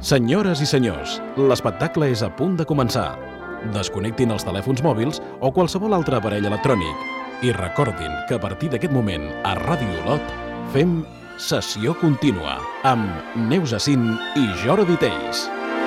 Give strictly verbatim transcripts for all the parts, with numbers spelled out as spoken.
Senyores i senyors, l'espectacle és a punt de començar. Desconnectin els telèfons mòbils o qualsevol altre aparell electrònic i recordin que a partir d'aquest moment a Ràdio Olot fem Sessió Contínua amb Neus Acín i Jordi Teis.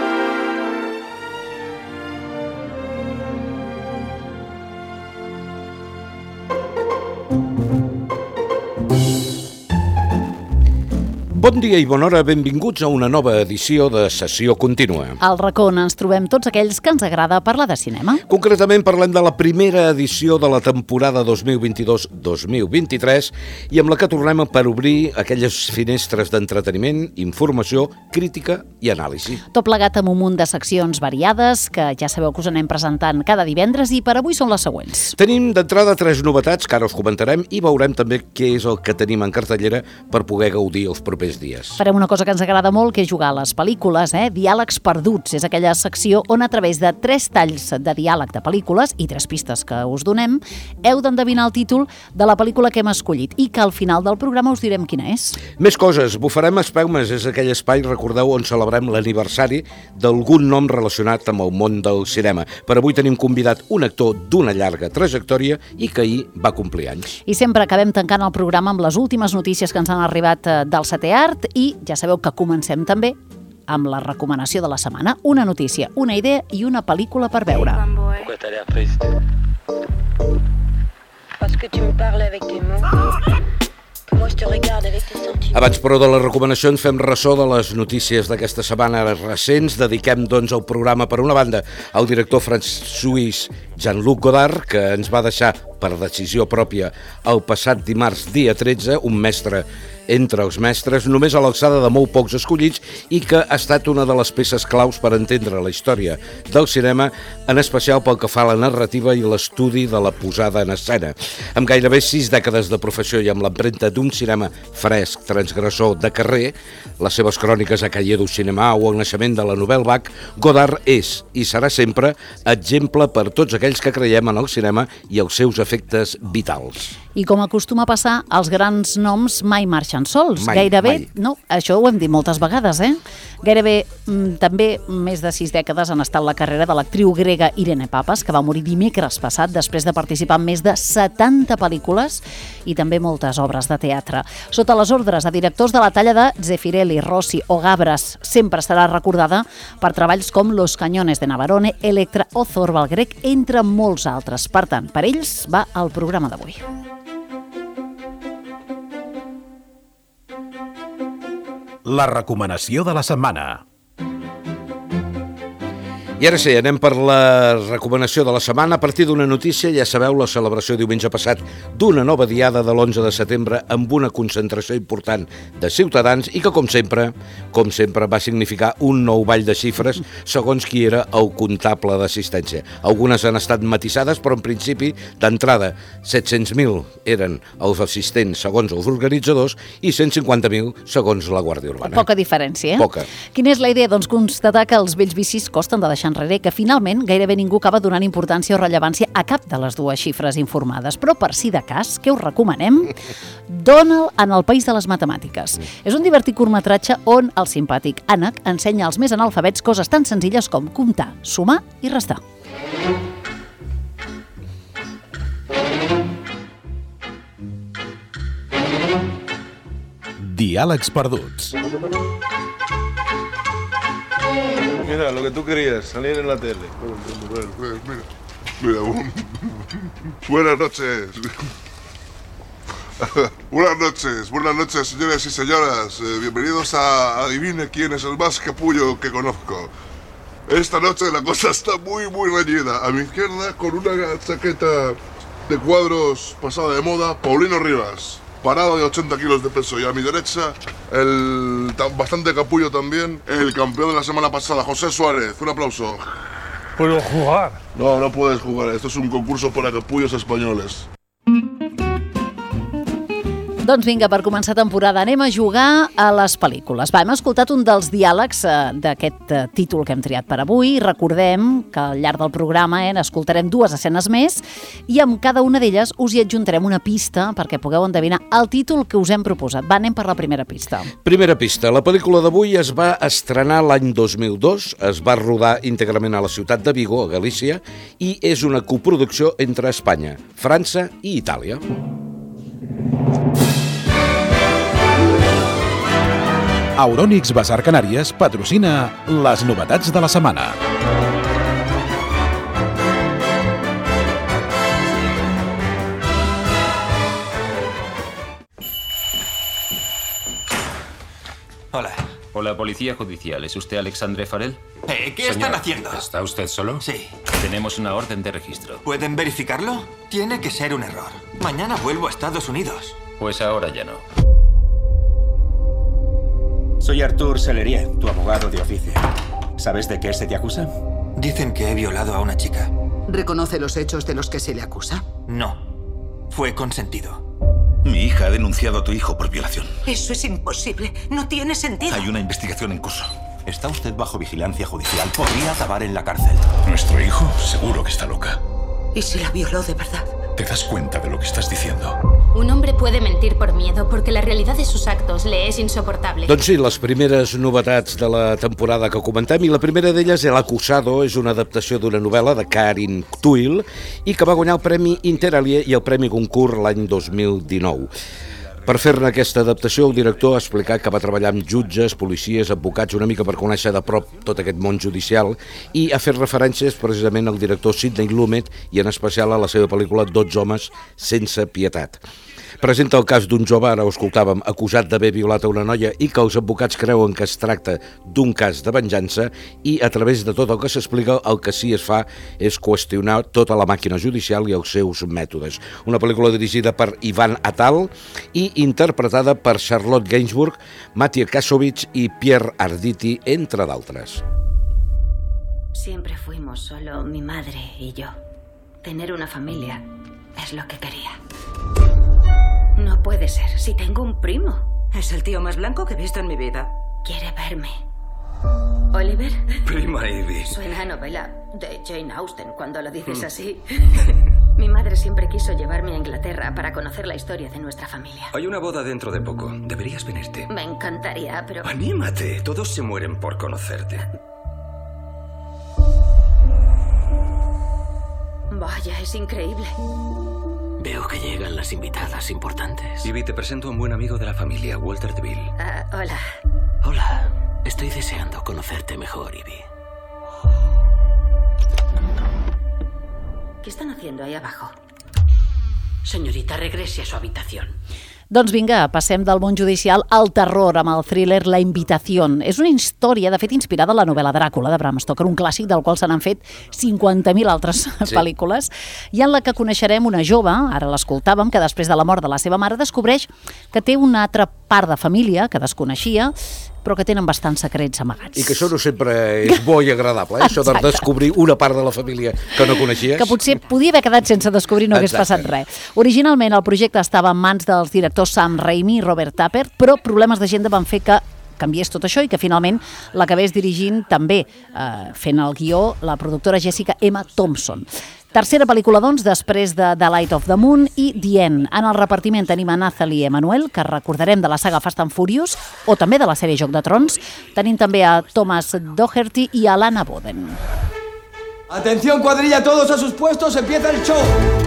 Bon dia i bona hora, benvinguts a una nova edició de Sessió Contínua. Al racó on ens trobem tots aquells que ens agrada parlar de cinema. Concretament parlem de la primera edició de la temporada dos mil vint-i-dos dos mil vint-i-tres i amb la que tornem per obrir aquelles finestres d'entreteniment, informació, crítica i anàlisi. Tot plegat amb un munt de seccions variades que ja sabeu que us anem presentant cada divendres i per avui són les següents. Tenim d'entrada tres novetats que ara us comentarem i veurem també què és el que tenim en cartellera per poder gaudir els propers dies. Farem una cosa que ens agrada molt, que és jugar a les pel·lícules, eh? Diàlegs perduts. És aquella secció on a través de tres talls de diàleg de pel·lícules i tres pistes que us donem, heu d'endevinar el títol de la pel·lícula que hem escollit i que al final del programa us direm quina és. Més coses. Bufarem espelmes. És aquell espai, recordeu, on celebrem l'aniversari d'algun nom relacionat amb el món del cinema. Per avui tenim convidat un actor d'una llarga trajectòria i que ahir va complir anys. I sempre acabem tancant el programa amb les últimes notícies que ens han arribat del setè art i ja sabeu que comencem també amb la recomanació de la setmana. Una notícia, una idea i una pel·lícula per veure. Pourquoi t'as l'air triste? Parce que tu me parles avec tes mots. Que moi je te regarde avec tes sentiments. Abans, però, de la recomanació ens fem ressò de les notícies d'aquesta setmana recents. Dediquem, doncs, el programa, per una banda, al director francès Jean-Luc Godard, que ens va deixar per decisió pròpia el passat dimarts, dia tretze, un mestre entre els mestres, només a l'alçada de molt pocs escollits i que ha estat una de les peces claus per entendre la història del cinema, en especial pel que fa a la narrativa i l'estudi de la posada en escena. Amb gairebé sis dècades de professió i amb l'empremta d'un cinema fresc, transgressor, de carrer, les seves cròniques a Cahiers du Cinéma o el naixement de la Nouvelle Vague, Godard és i serà sempre exemple per tots aquells que creiem en el cinema i els seus efectes vitals. I com acostuma a passar, els grans noms mai marxen sols. Mai, Gairebé, mai. no, això ho hem dit moltes vegades, eh? Gairebé mm, també més de sis dècades han estat la carrera de l'actriu grega Irene Papas, que va morir dimecres passat després de participar en més de setanta pel·lícules i també moltes obres de teatre. Sota les ordres de directors de la talla de Zeffirelli, Rossi o Gabras, sempre serà recordada per treballs com Los Cañones de Navarone, Electra o Zorba el grec, entre molts altres. Per tant, per ells va el programa d'avui. La recomanació de la setmana. I ara sí, anem per la recomanació de la setmana. A partir d'una notícia, ja sabeu, la celebració diumenge passat d'una nova diada de l'onze de setembre amb una concentració important de ciutadans i que, com sempre, com sempre, va significar un nou ball de xifres segons qui era el comptable d'assistència. Algunes han estat matisades, però en principi, d'entrada, set-cents mil eren els assistents segons els organitzadors i cent cinquanta mil segons la Guàrdia Urbana. Poca diferència, eh? Poca. Quina és la idea? Doncs constatar que els vells vicis costen de deixar enrere, que finalment gairebé ningú acaba donant importància o rellevància a cap de les dues xifres informades. Però per si de cas, què us recomanem? Donald en el país de les matemàtiques. És un divertit curtmetratge on el simpàtic ànec ensenya als més analfabets coses tan senzilles com comptar, sumar i restar. Diàlegs perduts. Mira, lo que tú querías, salir en la tele. Mira, mira. Buenas noches. Buenas noches, buenas noches, señores y señoras. Eh, bienvenidos a Adivine quién es el más capullo que conozco. Esta noche la cosa está muy, muy reñida. A mi izquierda, con una chaqueta de cuadros pasada de moda, Paulino Rivas, parado de ochenta kilos de peso. Y a mi derecha, el bastante capullo también, el campeón de la semana pasada, José Suárez. Un aplauso. ¿Puedo jugar? No, no puedes jugar. Esto es un concurso para capullos españoles. Doncs vinga, per començar temporada anem a jugar a les pel·lícules. Va, hem escoltat un dels diàlegs eh, d'aquest eh, títol que hem triat per avui. Recordem que al llarg del programa eh, escoltarem dues escenes més i amb cada una d'elles us hi adjuntarem una pista perquè pugueu endevinar el títol que us hem proposat. Va, anem per la primera pista. Primera pista. La pel·lícula d'avui es va estrenar l'any dos mil dos, es va rodar íntegrament a la ciutat de Vigo, a Galícia, i és una coproducció entre Espanya, França i Itàlia. Eurònix Basar Canàries patrocina les novetats de la setmana. Hola. Hola, Policía Judicial. ¿Es usted Alexandre Farel? Eh, ¿Qué Señor, están haciendo? ¿Está usted solo? Sí. Tenemos una orden de registro. ¿Pueden verificarlo? Tiene que ser un error. Mañana vuelvo a Estados Unidos. Pues ahora ya no. Soy Artur Sellerier, tu abogado de oficio. ¿Sabes de qué se te acusa? Dicen que he violado a una chica. ¿Reconoce los hechos de los que se le acusa? No. Fue consentido. Mi hija ha denunciado a tu hijo por violación. Eso es imposible. No tiene sentido. Hay una investigación en curso. Está usted bajo vigilancia judicial. Podría acabar en la cárcel. Nuestro hijo seguro que está loca. ¿Y si la violó de verdad? ¿Te das cuenta de lo que estás diciendo? Un hombre puede mentir por miedo porque la realidad de sus actos le és insoportable. Doncs sí, les primeres novetats de la temporada que comentem, i la primera d'elles, El Acusado, és una adaptació d'una novel·la de Karin Thuil i que va guanyar el Premi Interalie i el Premi Goncourt l'any dos mil dinou. Per fer-ne aquesta adaptació, el director ha explicat que va treballar amb jutges, policies, advocats, una mica per conèixer de prop tot aquest món judicial, i ha fet referències precisament al director Sidney Lumet i en especial a la seva pel·lícula Dotze homes sense pietat. Presenta el cas d'un jove, ara ho escoltàvem, acusat d'haver violat a una noia i que els advocats creuen que es tracta d'un cas de venjança, i a través de tot el que s'explica el que sí es fa és qüestionar tota la màquina judicial i els seus mètodes. Una pel·lícula dirigida per Ivan Atal i interpretada per Charlotte Gainsbourg, Mattia Kasovic i Pierre Arditi, entre d'altres. Siempre fuimos solo mi madre y yo. Tener una familia es lo que quería. No puede ser, si tengo un primo. Es el tío más blanco que he visto en mi vida. Quiere verme. ¿Oliver? Prima Ivy. Suena a novela de Jane Austen cuando lo dices así. Mi madre siempre quiso llevarme a Inglaterra para conocer la historia de nuestra familia. Hay una boda dentro de poco. Deberías venirte. Me encantaría, pero... ¡Anímate! Todos se mueren por conocerte. Vaya, es increíble. Veo que llegan las invitadas importantes. Ivy, te presento a un buen amigo de la familia, Walter Deville. Uh, hola. Hola. Estoy deseando conocerte mejor, Ivy. ¿Qué están haciendo ahí abajo? Señorita, regrese a su habitación. Doncs vinga, passem del món judicial al terror amb el thriller La Invitació. És una història, de fet, inspirada en la novel·la Dràcula de Bram Stoker, un clàssic del qual se n'han fet cinquanta mil altres sí. pel·lícules, i en la que coneixerem una jove, ara l'escoltàvem, que després de la mort de la seva mare descobreix que té una altra part de família que desconeixia, però que tenen bastants secrets amagats. I que això no sempre és bo i agradable, eh? Això de descobrir una part de la família que no coneixies. Que potser podia haver quedat sense descobrir, no hagués passat res. Originalment el projecte estava en mans dels directors Sam Raimi i Robert Tapert, però problemes d'agenda van fer que canviés tot això i que finalment l'acabés dirigint també eh, fent el guió la productora Jessica Emma Thompson. Tercera pel·lícula, doncs, després de The Light of the Moon i The End. En el repartiment tenim a Nathalie Emmanuel, que recordarem de la saga Fast and Furious, o també de la sèrie Joc de Trons. Tenim també a Thomas Doherty i a Lana Boden. Atención, cuadrilla, todos a sus puestos, empieza el show.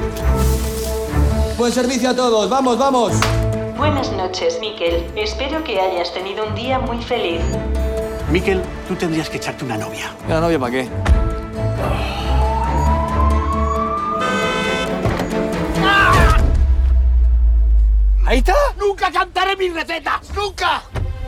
Buen servicio a todos, vamos, vamos. Buenas noches, Miquel. Espero que hayas tenido un día muy feliz. Miquel, tú tendrías que echarte una novia. ¿Una novia para qué? ¿Ahí está? ¡Nunca cantaré mis recetas! ¡Nunca!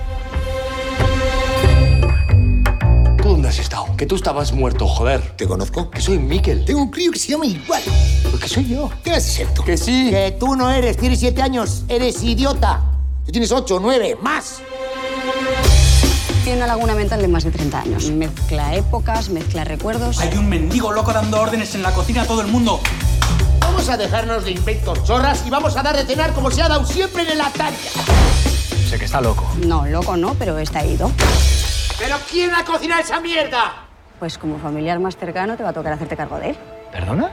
¿Tú dónde has estado? Que tú estabas muerto, joder. ¿Te conozco? Que soy Miquel. Tengo un crío que se llama igual. Pues que soy yo. ¿Qué vas a ser tú? Que sí. Que tú no eres. Tienes siete años. Eres idiota. Tú tienes ocho, nueve, más. Tiene una laguna mental de más de treinta años. Mezcla épocas, mezcla recuerdos. Hay un mendigo loco dando órdenes en la cocina a todo el mundo. Vamos a dejarnos de inventos chorras y vamos a dar de cenar como se ha dado siempre en el altaria. Sé que está loco. No, loco no, pero está ido. ¿Pero quién ha cocinado esa mierda? Pues como familiar más cercano te va a tocar hacerte cargo de él. ¿Perdona?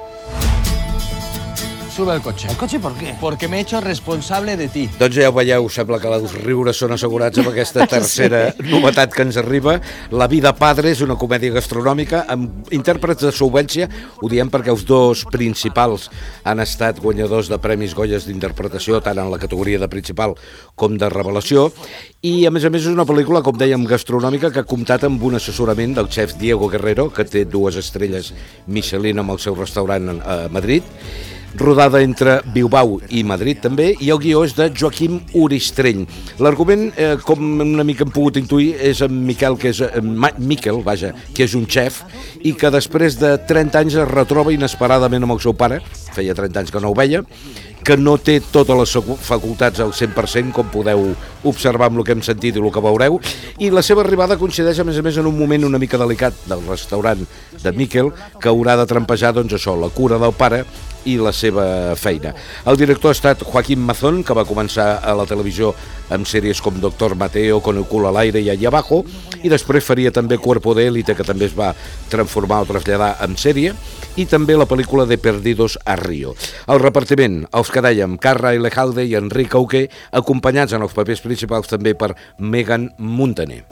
Sube al cotxe. ¿El coche por què? Porque me he hecho responsable de ti. Doncs ja ho veieu, sembla que els riures són assegurats amb aquesta tercera sí. novetat que ens arriba. La vida padre és una comèdia gastronòmica amb intèrprets de solvència. Ho diem perquè els dos principals han estat guanyadors de Premis Goyes d'interpretació, tant en la categoria de principal com de revelació. I, a més a més, és una pel·lícula, com dèiem, gastronòmica que ha comptat amb un assessorament del xef Diego Guerrero, que té dues estrelles Michelin amb el seu restaurant a Madrid, rodada entre Bilbao i Madrid també, i el guió és de Joaquim Uristreny. L'argument, eh, com una mica hem pogut intuir, és en Miquel, que és, eh, Miquel, vaja, que és un xef, i que després de trenta anys es retroba inesperadament amb el seu pare, feia trenta anys que no ho veia, que no té totes les facultats al cent per cent, com podeu observar amb el que hem sentit i el que veureu, i la seva arribada coincideix, a més a més, en un moment una mica delicat del restaurant de Miquel, que haurà de trampejar, doncs això, la cura del pare i la seva feina. El director ha estat Joaquín Mazón, que va començar a la televisió amb sèries com Doctor Mateo, Con el culo al aire i Allá abajo, i després faria també Cuerpo de élite, que també es va transformar o traslladar en sèrie, i també la pel·lícula de Perdidos a Río. El repartiment, els que dèiem, Carra Elejalde i Enric Auqué, acompanyats en els papers principals també per Megan Montaner.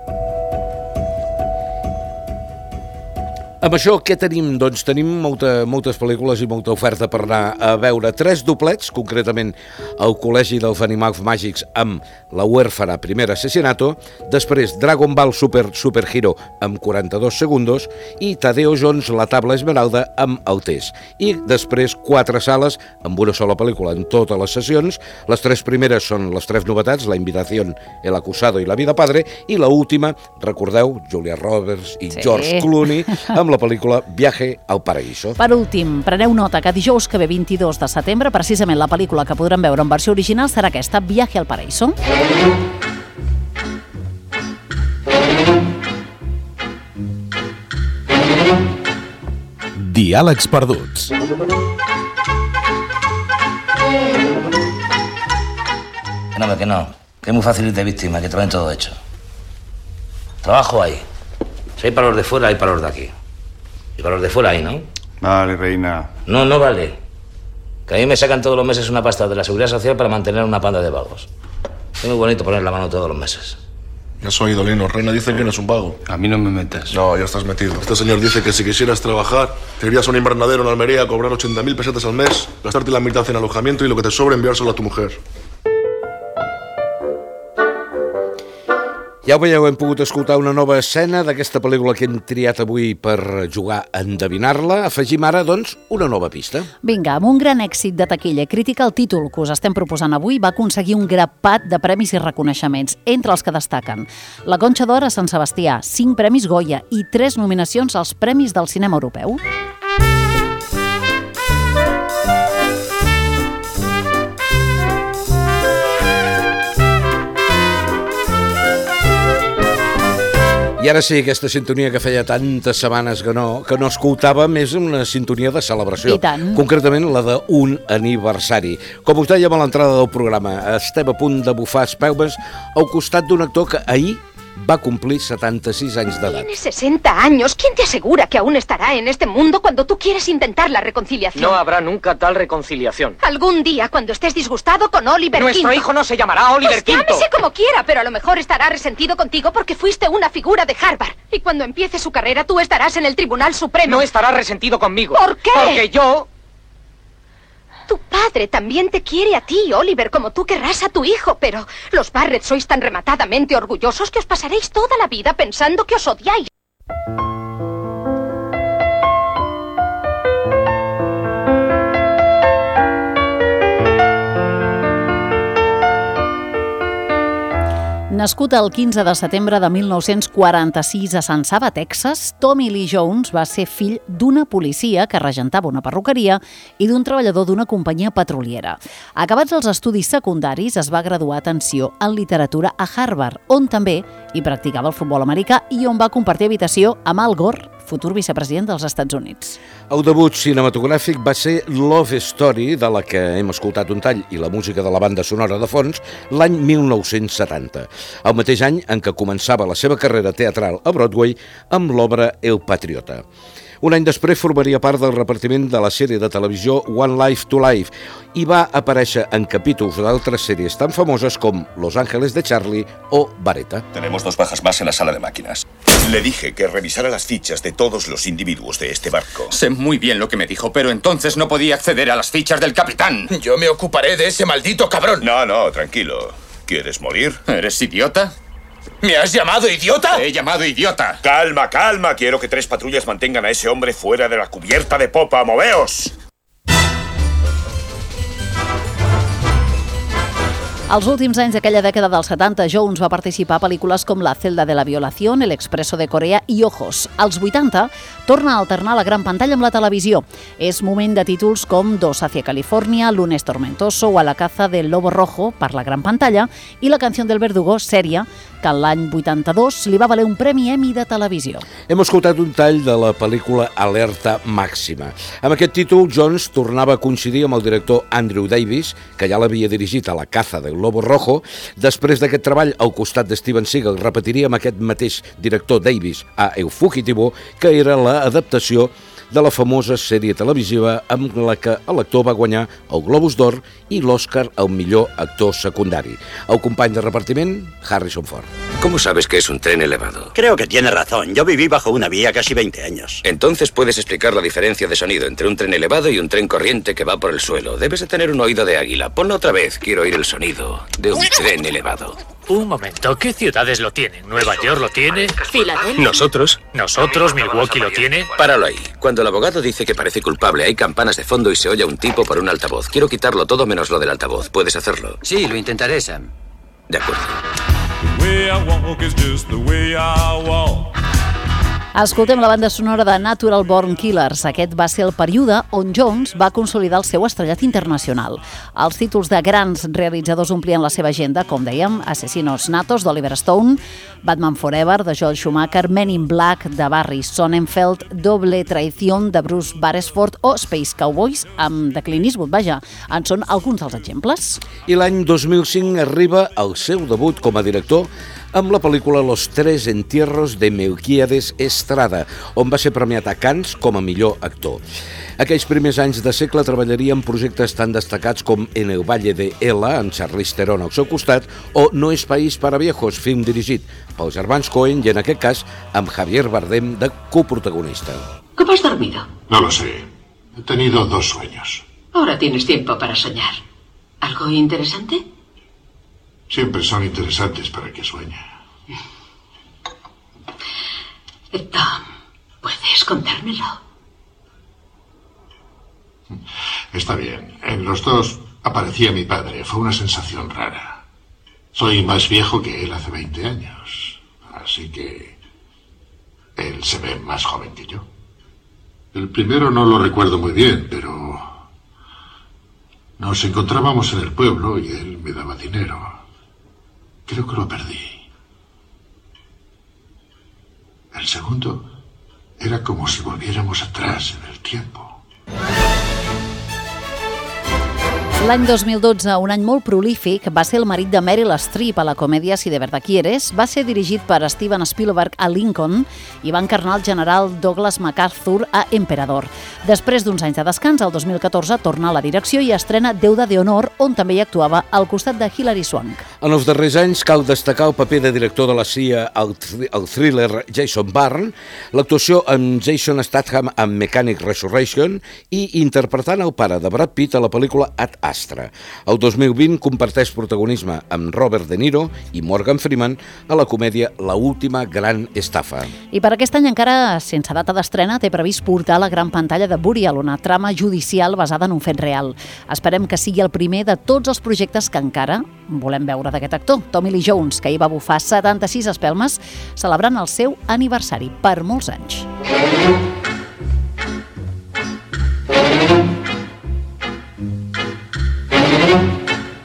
Amb això, què tenim? Doncs tenim molta, moltes pel·lícules i molta oferta per anar a veure. Tres doblets, concretament el Col·legi dels Animals Màgics amb La huérfana primer asesinato, després Dragon Ball Super Super Hero amb quaranta-dos segundos i Tadeo Jones La tabla esmeralda amb El test. I després quatre sales amb una sola pel·lícula en totes les sessions. Les tres primeres són les tres novetats, La invitación, El acusado i La vida padre, i la última, recordeu, Julia Roberts i sí. George Clooney amb la pel·lícula Viaje al Paraíso. Per últim, preneu nota que dijous que ve vint-i-dos de setembre, precisament la pel·lícula que podrem veure en versió original serà aquesta, Viaje al Paraíso. Diàlegs perduts. Que no, que no. Que es muy fácil ir de víctima, que traen todo hecho. Trabajo ahí. Si hay para los de fuera, hay para los de aquí. Y para los de fuera hay, ¿no? Vale, reina. No, no vale. Que a mí me sacan todos los meses una pasta de la Seguridad Social para mantener una panda de vagos. Es muy bonito poner la mano todos los meses. Ya has oído, Lino. Reina dice que eres un vago. A mí no me metes. No, ya estás metido. Este señor dice que si quisieras trabajar, te irías a un invernadero en Almería a cobrar ochenta mil pesetas al mes, gastarte la mitad en alojamiento y lo que te sobre enviárselo a tu mujer. Ja ho veieu, hem pogut escoltar una nova escena d'aquesta pel·lícula que hem triat avui per jugar a endevinar-la. Afegim ara, doncs, una nova pista. Vinga, amb un gran èxit de taquilla i crítica, el títol que us estem proposant avui va aconseguir un grapat de premis i reconeixements, entre els que destaquen la Conxa d'Or a Sant Sebastià, cinc premis Goya i tres nominacions als Premis del Cinema Europeu. I ara sí, aquesta sintonia que feia tantes setmanes que no, que no escoltàvem és una sintonia de celebració. I tant. Concretament la d'un aniversari. Com us dèiem a l'entrada del programa, estem a punt de bufar espelmes al costat d'un actor que ahir va cumplir setenta-sis anys d'edat. Tienes sesenta años. ¿Quién te asegura que aún estará en este mundo cuando tú quieres intentar la reconciliación? No habrá nunca tal reconciliación. Algún día, cuando estés disgustado con Oliver Nuestro Quinto. hijo no se llamará Oliver pues Quinto. Llámese como quiera, pero a lo mejor estará resentido contigo porque fuiste una figura de Harvard. Y cuando empiece su carrera, tú estarás en el Tribunal Supremo. No estará resentido conmigo. ¿Por qué? Porque yo... Tu padre también te quiere a ti, Oliver, como tú querrás a tu hijo, pero los Barrett sois tan rematadamente orgullosos que os pasaréis toda la vida pensando que os odiáis. Nascut el quinze de setembre de mil nou-cents quaranta-sis a Sant Saba, Texas, Tommy Lee Jones va ser fill d'una policia que regentava una perruqueria i d'un treballador d'una companyia petroliera. Acabats els estudis secundaris, es va graduar, atenció, en literatura a Harvard, on també hi practicava el futbol americà i on va compartir habitació amb Al Gore, futur vicepresident dels Estats Units. El debut cinematogràfic va ser Love Story, de la que hem escoltat un tall i la música de la banda sonora de fons, l'any mil nou-cents setanta, el mateix any en què començava la seva carrera teatral a Broadway amb l'obra El Patriota. Un any després formaria part del repartiment de la sèrie de televisió One Life to Life i va aparèixer en capítols d'altres sèries tan famoses com Los Ángeles de Charlie o Vareta. Tenemos dos bajas más en la sala de máquinas. Le dije que revisara las fichas de todos los individuos de este barco. Sé muy bien lo que me dijo, pero entonces no podía acceder a las fichas del capitán. Yo me ocuparé de ese maldito cabrón. No, no, tranquilo. ¿Quieres morir? ¿Eres idiota? ¿Me has llamado idiota? Te he llamado idiota. Calma, calma. Quiero que tres patrullas mantengan a ese hombre fuera de la cubierta de popa. ¡Moveos! Als últims anys d'aquella dècada dels setanta, Jones va participar a pel·lícules com La celda de la violación, El expreso de Corea i Ojos. Als vuitanta, torna a alternar la gran pantalla amb la televisió. És moment de títols com Dos hacia California, Lunes tormentoso o A la caza del lobo rojo per la gran pantalla i La canción del verdugo, sèrie, que l'any vuitanta-dos li va valer un premi Emmy de televisió. Hem escoltat un tall de la pel·lícula Alerta Màxima. Amb aquest títol, Jones tornava a coincidir amb el director Andrew Davis, que ja l'havia dirigit a La caza del Lobo Rojo. Després d'aquest treball, al costat de Steven Seagal, repetiria amb aquest mateix director Davis a El Fugitivo, que era l'adaptació de la famosa sèrie televisiva amb la que l'actor va guanyar el Globus d'Or i l'Oscar al millor actor secundari. El company de repartiment, Harrison Ford. ¿Cómo sabes que es un tren elevado? Creo que tiene razón. Yo viví bajo una vía casi veinte años. Entonces puedes explicar la diferencia de sonido entre un tren elevado y un tren corriente que va por el suelo. Debes de tener un oído de águila. Ponlo otra vez. Quiero oír el sonido de un tren elevado. Un momento, ¿qué ciudades lo tienen? ¿Nueva York lo tiene? Filadelfia. ¿Nosotros? ¿Nosotros? ¿Milwaukee lo tiene? Páralo ahí. Cuando el abogado dice que parece culpable, hay campanas de fondo y se oye a un tipo por un altavoz. Quiero quitarlo todo menos lo del altavoz. ¿Puedes hacerlo? Sí, lo intentaré, Sam. De acuerdo. Escoltem la banda sonora de Natural Born Killers. Aquest va ser el període on Jones va consolidar el seu estrellat internacional. Els títols de grans realitzadors omplien la seva agenda, com dèiem, Asesinos Natos, d'Oliver Stone, Batman Forever, de Joel Schumacher, Men in Black, de Barry Sonnenfeld, Doble Traición, de Bruce Beresford o Space Cowboys, amb de Clint Eastwood, vaja, en són alguns dels exemples. I l'any dos mil cinc arriba el seu debut com a director amb la pel·lícula Los Tres Entierros de Melquiades Estrada, on va ser premiat a Cannes com a millor actor. Aquells primers anys de segle treballaria en projectes tan destacats com En el Valle de Ela, amb Charlize Theron al seu costat, o No es país para viejos, film dirigit pels germans Coen i, en aquest cas, amb Javier Bardem de coprotagonista. ¿Cómo has dormido? No lo sé. He tenido dos sueños. Ahora tienes tiempo para soñar. ¿Algo interesante? Siempre son interesantes para el que sueña. Tom, ¿puedes contármelo? Está bien. En los dos aparecía mi padre. Fue una sensación rara. Soy más viejo que él hace veinte años. Así que él se ve más joven que yo. El primero no lo recuerdo muy bien, pero nos encontrábamos en el pueblo y él me daba dinero. Creo que lo perdí. El segundo era como si volviéramos atrás en el tiempo. L'any dos mil dotze, un any molt prolífic, va ser el marit de Meryl Streep a la comèdia Si de verdad quieres. Va ser dirigit per Steven Spielberg a Lincoln i va encarnar el general Douglas MacArthur a Emperador. Després d'uns anys de descans, el dos mil catorze torna a la direcció i estrena Deuda de honor, on també hi actuava al costat de Hilary Swank. En els darrers anys cal destacar el paper de director de la C I A al el thriller Jason Bourne, l'actuació amb Jason Statham en Mechanic Resurrection i interpretant el pare de Brad Pitt a la pel·lícula Ad Astra. El dos mil vint comparteix protagonisme amb Robert De Niro i Morgan Freeman a la comèdia La última gran estafa. I per aquest any, encara sense data d'estrena, té previst portar a la gran pantalla de Burial, una trama judicial basada en un fet real. Esperem que sigui el primer de tots els projectes que encara volem veure d'aquest actor, Tommy Lee Jones, que ahir va bufar setanta-sis espelmes celebrant el seu aniversari per molts anys.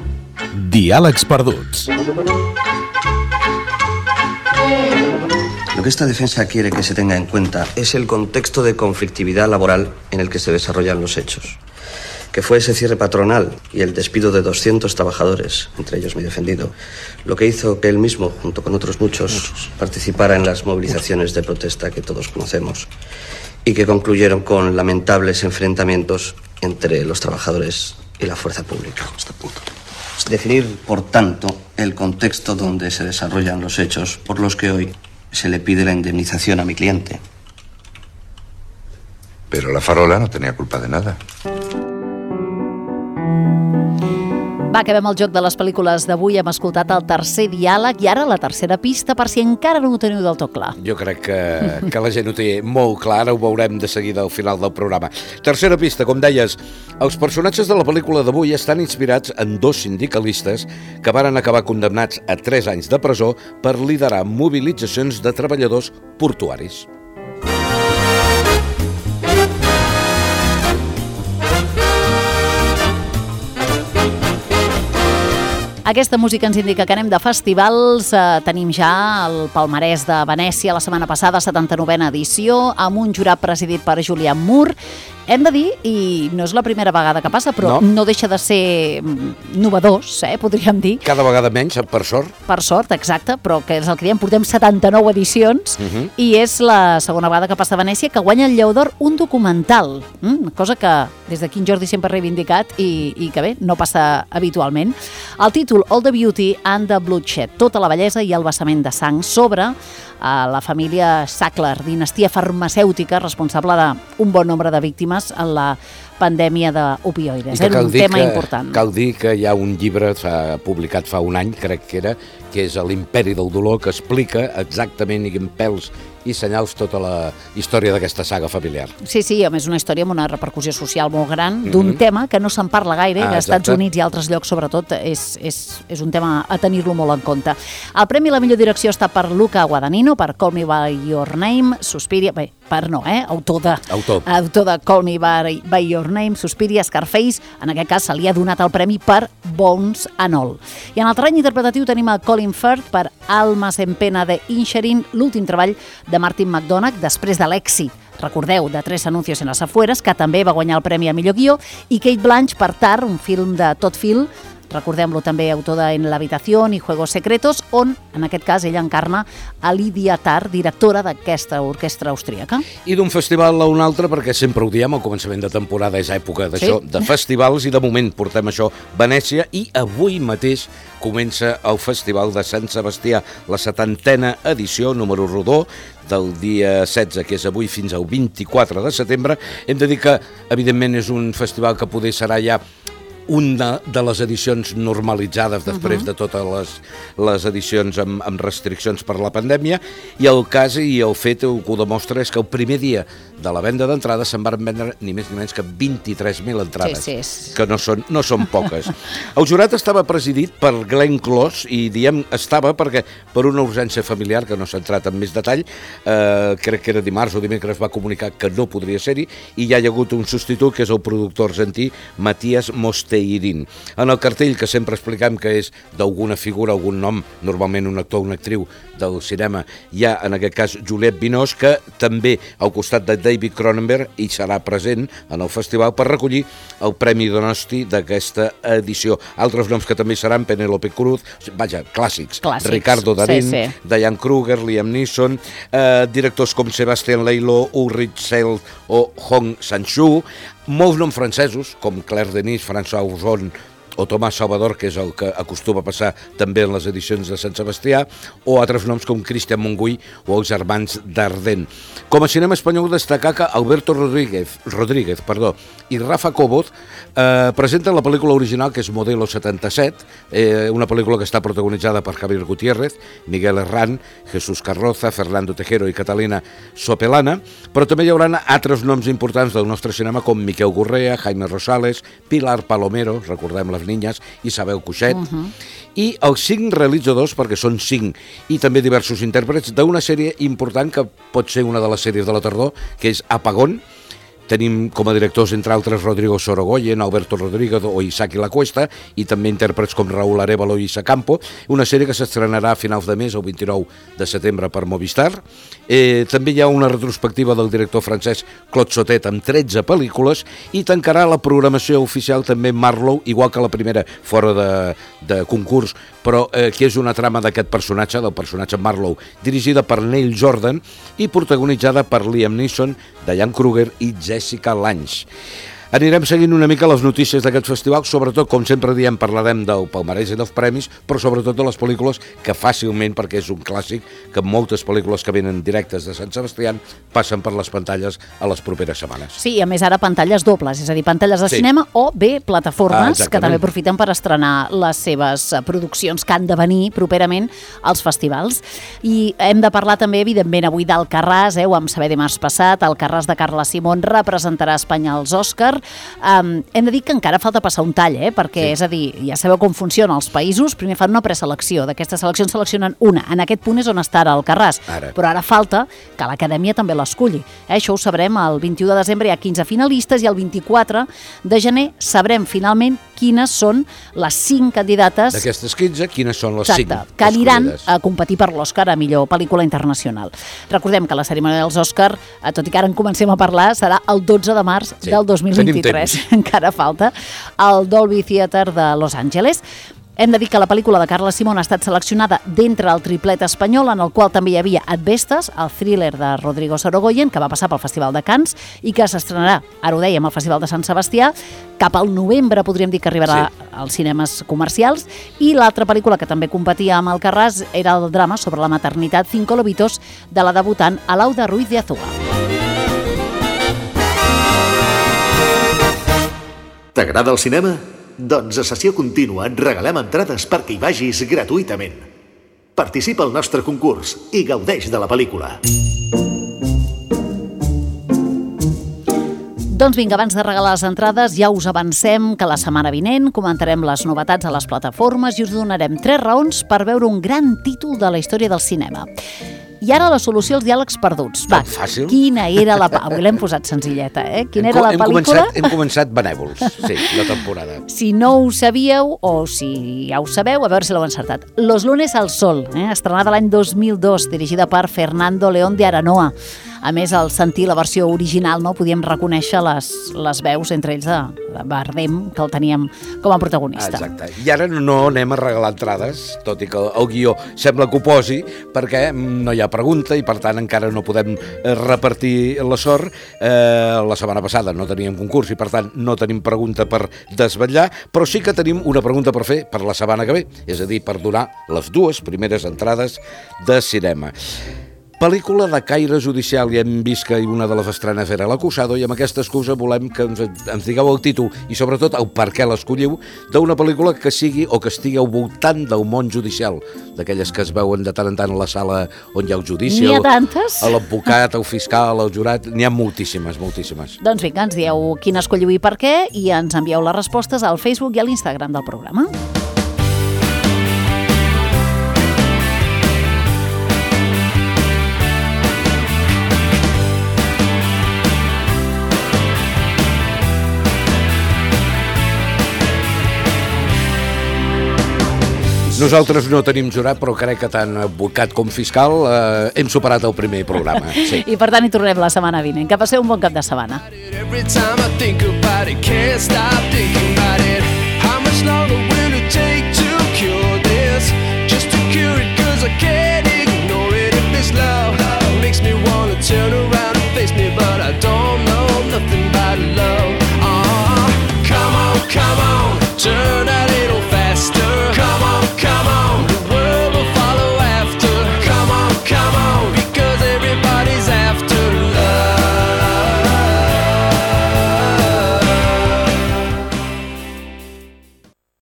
Diàlegs perduts. Lo que esta defensa quiere que se tenga en cuenta es el contexto de conflictividad laboral en el que se desarrollan los hechos. Que fue ese cierre patronal y el despido de doscientos trabajadores, entre ellos mi defendido, lo que hizo que él mismo, junto con otros muchos, muchos. participara en las movilizaciones de protesta que todos conocemos y que concluyeron con lamentables enfrentamientos entre los trabajadores y la fuerza pública. Definir, por tanto, el contexto donde se desarrollan los hechos por los que hoy se le pide la indemnización a mi cliente. Pero la farola no tenía culpa de nada. Va, acabem el joc de les pel·lícules d'avui. Hem escoltat el tercer diàleg i ara la tercera pista, per si encara no ho teniu del tot clar. Jo crec que, que la gent ho té molt clar, ara ho veurem de seguida al final del programa. Tercera pista, com deies, els personatges de la pel·lícula d'avui estan inspirats en dos sindicalistes que varen acabar condemnats a tres anys de presó per liderar mobilitzacions de treballadors portuaris. Aquesta música ens indica que anem de festivals. Eh, tenim ja el palmarès de Venècia la setmana passada, setanta-novena edició, amb un jurat presidit per Julianne Moore. Hem de dir, i no és la primera vegada que passa, però no, no deixa de ser novedós, eh, podríem dir. Cada vegada menys, per sort. Per sort, exacte, però que és el que diem, portem setanta-nou edicions, uh-huh. i és la segona vegada que passa a Venècia que guanya el Lleó d'Or un documental, mm? cosa que des d'aquí en Jordi sempre ha reivindicat i, i que bé, no passa habitualment. El títol, All the Beauty and the Bloodshed, tota la bellesa i el vessament de sang, sobre a la família Sackler, dinastia farmacèutica responsable d'un bon nombre de víctimes en la pandèmia d'opioides. Era un tema que, important. Cal dir que hi ha un llibre publicat fa un any, crec que era, que és l'Imperi del dolor, que explica exactament i en pèls i senyals tota la història d'aquesta saga familiar. Sí, sí, a més una història amb una repercussió social molt gran d'un mm-hmm. tema que no se'n parla gaire, ah, i als Estats Units i altres llocs sobretot és, és, és un tema a tenir-lo molt en compte. El premi a la millor direcció està per Luca Guadagnino, per Call Me By Your Name, Suspiria, bé, per no, eh? Autor de, autor. autor de Call Me By, by Your Name, Suspiria, Scarface, en aquest cas se li ha donat el premi per Bones and All. I en el terreny interpretatiu tenim a Colin Firth per Almas en pena de Inisherin, l'últim treball de Martin McDonagh, després de l'èxit, recordeu, de Tres anuncios en las afueras, que també va guanyar el premi a millor guió, i Kate Blanch per Tar, un film de Todd Field, recordem-lo també autor de En la habitación i Juegos secretos, on, en aquest cas, ella encarna a Lydia Tarr, directora d'aquesta orquestra austríaca. I d'un festival a un altre, perquè sempre ho diem, al començament de temporada és època d'això, sí? de festivals, i de moment portem això, Venècia, i avui mateix comença el Festival de Sant Sebastià, la setantena edició, número rodó, del dia setze, que és avui, fins al vint-i-quatre de setembre. Hem de dir que, evidentment, és un festival que poder serà ja una de les edicions normalitzades després uh-huh. de totes les, les edicions amb, amb restriccions per la pandèmia, i el cas i el fet el que ho demostra és que el primer dia de la venda d'entrades se'n van vendre ni més ni menys que vint-i-tres mil entrades, sí, sí. que no són, no són poques. El jurat estava presidit per Glenn Close, i diem estava perquè per una urgència familiar, que no s'ha entrat en més detall, eh, crec que era dimarts o dimecres va comunicar que no podria ser-hi, i ja hi ha hagut un substitut, que és el productor argentí Matías Mosteirin. En el cartell, que sempre expliquem que és d'alguna figura, algun nom, normalment un actor o una actriu del cinema, hi ha en aquest cas Juliette Binoche, que també al costat de David Cronenberg hi serà present en el festival per recollir el Premi Donosti d'aquesta edició. Altres noms que també seran Penélope Cruz, vaja, clàssics, clàssics. Ricardo Darín, sí, sí. Diane Kruger, Liam Neeson, eh, directors com Sébastien Leilo, Ulrich Seld o Hong Sang-soo, molts noms francesos, com Claire Denis, François Ozon o Tomàs Salvador, que és el que acostuma a passar també en les edicions de Sant Sebastià, o altres noms com Cristian Montgui o els germans Dardenne. Com a cinema espanyol, destacar que Alberto Rodríguez, Rodríguez perdó, i Rafa Cobos eh, presenten la pel·lícula original, que és Modelo setanta-set, eh, una pel·lícula que està protagonitzada per Javier Gutiérrez, Miguel Herrán, Jesús Carroza, Fernando Tejero i Catalina Sopelana, però també hi haurà altres noms importants del nostre cinema, com Miquel Gorrea, Jaime Rosales, Pilar Palomero, recordem les Niñas, Isabel Cuixet, uh-huh. i els cinc realitzadors, perquè són cinc, i també diversos intèrprets d'una sèrie important que pot ser una de les sèries de la tardor, que és Apagón, Tenim com a directors, entre altres, Rodrigo Sorogoyen, Alberto Rodríguez o Isaki Lacuesta, i també intèrprets com Raúl Arévalo i Isa Campo, una sèrie que s'estrenarà a finals de mes, el vint-i-nou de setembre, per Movistar. Eh, també hi ha una retrospectiva del director francès Claude Sautet amb tretze pel·lícules, i tancarà la programació oficial també Marlowe, igual que la primera, fora de, de concurs, però eh, que és una trama d'aquest personatge, del personatge Marlowe, dirigida per Neil Jordan i protagonitzada per Liam Neeson, Diane Kruger i Jessica Lange. Anirem seguint una mica les notícies d'aquest festival, sobretot, com sempre diem, parlarem del palmarès i dels premis, però sobretot de les pel·lícules que fàcilment, perquè és un clàssic, que moltes pel·lícules que venen directes de Sant Sebastià passen per les pantalles a les properes setmanes. Sí, a més ara pantalles dobles, és a dir, pantalles de Sí. cinema o bé plataformes Ah, que també aprofiten per estrenar les seves produccions que han de venir properament als festivals. I hem de parlar també, evidentment, avui d'Alcarràs, eh? Ho vam saber dimarts passat, Alcarràs de Carla Simón representarà Espanya als Òscar. Um, hem de dir que encara falta passar un tall, eh? Perquè, sí. és a dir, ja sabeu com funciona els països, primer fan una preselecció, d'aquestes seleccions seleccionen una, en aquest punt és on està ara Alcarràs, Ara. però ara falta que l'Acadèmia també l'esculli. Eh? Això ho sabrem el vint-i-u de desembre, hi ha quinze finalistes, i el vint-i-quatre de gener sabrem finalment quines són les cinc candidates D'aquestes quinze, quines són les Exacte, cinc que aniran escollides? a competir per l'Òscar a millor pel·lícula internacional. Recordem que la cerimònia dels Òscar, eh, tot i que ara en comencem a parlar, serà el dotze de març Sí, del dos mil vint-i-tres. Encara falta, al Dolby Theatre de Los Angeles. Hem de dir que la pel·lícula de Carla Simón ha estat seleccionada d'entre el triplet espanyol, en el qual també hi havia Advestes, el thriller de Rodrigo Sorogoyen, que va passar pel Festival de Cannes i que s'estrenarà, ara ho dèiem, al Festival de Sant Sebastià. Cap al novembre podríem dir que arribarà sí. als cinemes comercials. I l'altra pel·lícula que també competia amb Alcarràs era el drama sobre la maternitat Cinco Lobitos, de la debutant Alauda Ruiz de Azúa. T'agrada el cinema? Doncs a Sessió Contínua et regalem entrades perquè hi vagis gratuïtament. Participa al nostre concurs i gaudeix de la pel·lícula. Doncs vinga, abans de regalar les entrades, ja us avancem que la setmana vinent comentarem les novetats a les plataformes i us donarem tres raons per veure un gran títol de la història del cinema. I ara la solució als diàlegs perduts. Va, fàcil? Quina era la... Avui l'hem posat senzilleta, eh? Quina Hem era la hem pel·lícula? Començat, hem començat benèvols, sí, la temporada. Si no ho sabíeu, o si ja ho sabeu, a veure si l'heu encertat. Los lunes al sol, eh? Estrenada l'any dos mil dos, dirigida per Fernando León de Aranoa. A més, al sentir la versió original, no podíem reconèixer les, les veus, entre ells de, de Bardem, que el teníem com a protagonista. Exacte. I ara no anem a regalar entrades, tot i que el guió sembla que ho posi, perquè no hi ha pregunta i, per tant, encara no podem repartir la sort. Eh, la setmana passada no teníem concurs i, per tant, no tenim pregunta per desvetllar, però sí que tenim una pregunta per fer per la setmana que ve, és a dir, per donar les dues primeres entrades de cinema. Pel·lícula de caire judicial, i hem vist que una de les estrenes era L'Acusado, i amb aquesta excusa volem que ens, ens digueu el títol i sobretot el per què l'escolliu d'una pel·lícula que sigui o que estigui al voltant del món judicial, d'aquelles que es veuen de tant en tant a la sala on hi ha el judici. N'hi ha tantes? L'advocat, el fiscal, el jurat, n'hi ha moltíssimes, moltíssimes. Doncs vinga, ens dieu quina escolliu i per què i ens envieu les respostes al Facebook i a l'Instagram del programa. Nosaltres no tenim jurat, però crec que tant advocat com fiscal eh, hem superat el primer programa. Sí. I per tant hi tornem la setmana vinent. Que passeu un bon cap de setmana. Every time I think about it, can't stop thinking.